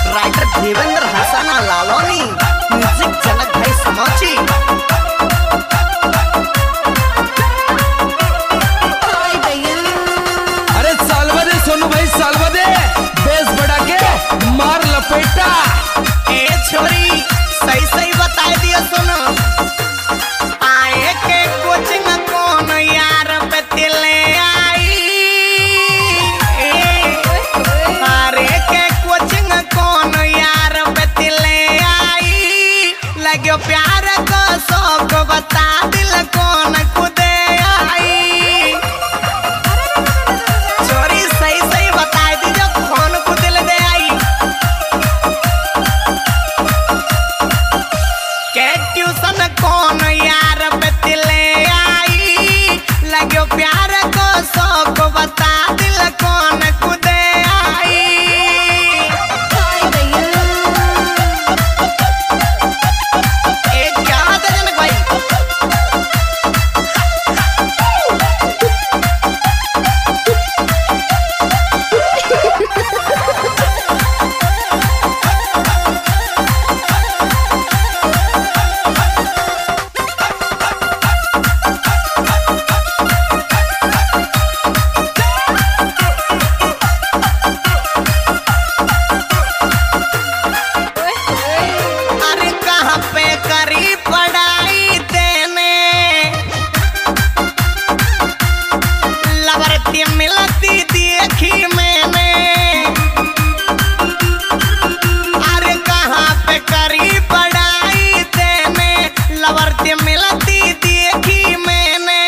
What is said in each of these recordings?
Writer Devendra हसाना लालोनी, music Janak भाई समाची। अरे सालवा दे सोनू भाई, सालवा दे, बेस बढ़ा के मार लपेटा। ए छोरी सही सही बता दिया सुनो, आए के कोचिंग कौन यार बतले आई, अरे के कोचिंग कौन यार बतले आई, लगे प्यार को शौक बता दिल कौन खुदे आई। छोरी सही सही बता दी जो कौन को दिल दे आई, के ट्यूशन कौन यार बतले आई, लगे प्यार को शौक बता दिल कौन खुदे आई। एक क्या बात है जनक भाई, अरे कहाँ पे करी पढ़ाई तेने, लवरती मिलती देखी मैंने, अरे कहाँ पे करी पढ़ाई तेने, लवरती मिलती देखी मैंने।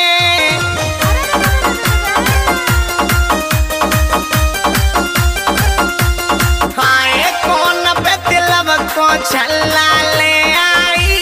हाय कौन पे दिलव को छल्ला ले आई,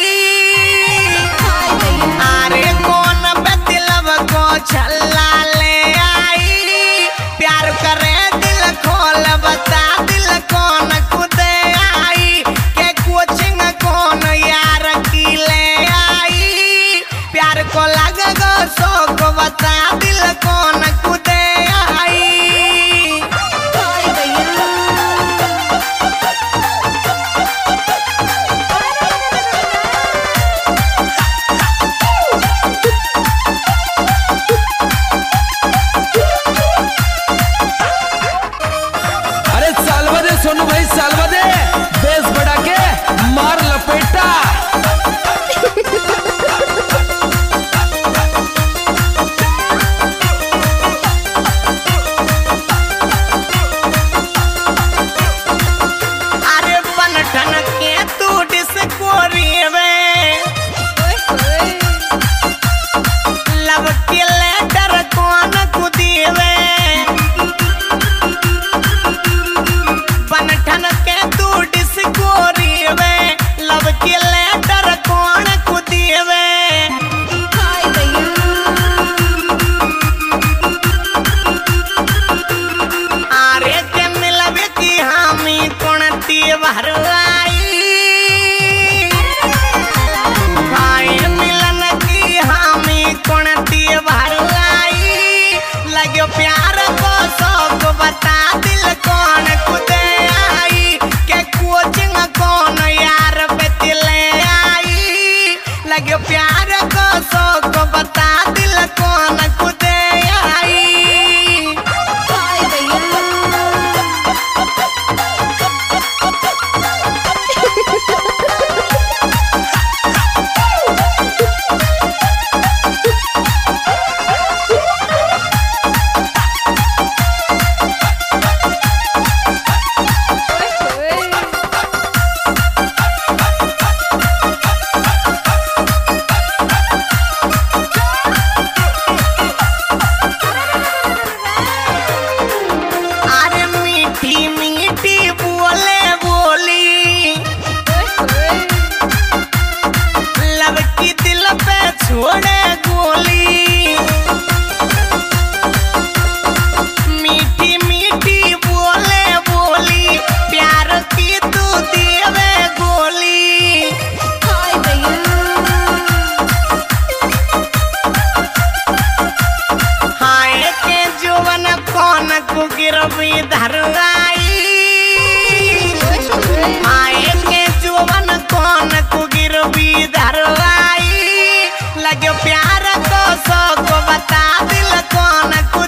अरे कौन पे दिलव को छल्ला ले आई, प्यार करे दिल खोल बता दिल कौन खुदे आई, के कोचिंग कौन यार की ले आई, प्यार को लग गो शौक बता दिल कौन खुदे आई। अरे सालवा दे सोनू भाई, सालवा दे, बेस बढ़ा के मार लपेटा। अरे बनठन के तू डिस्को रीवे, लव के लेटर कौन कुदीवे, बनठन के तू डिस्को रीवे, लव के लेटर कौन कुदीवे। आरे के मिलवे की हामी कोण तीवर आई, हाय मिलन की हामी कोण तीवर आई, लगे प्यार को शौक बता दिल कौन खुदे आई, के कोचिंग कौन यार बतले आई, लगे प्यार को शौक बता दिल कौन खुदे आई। अरे मीठी मीठी बोले बोली, लव की दिल पे छोड़े गोली, मीठी मीठी बोले बोली, प्यार की तू देवे गोली। हाय के जुवन कौन कुगिर भी धर आई, लगे प्यार को सो को बता दिल कौन खुद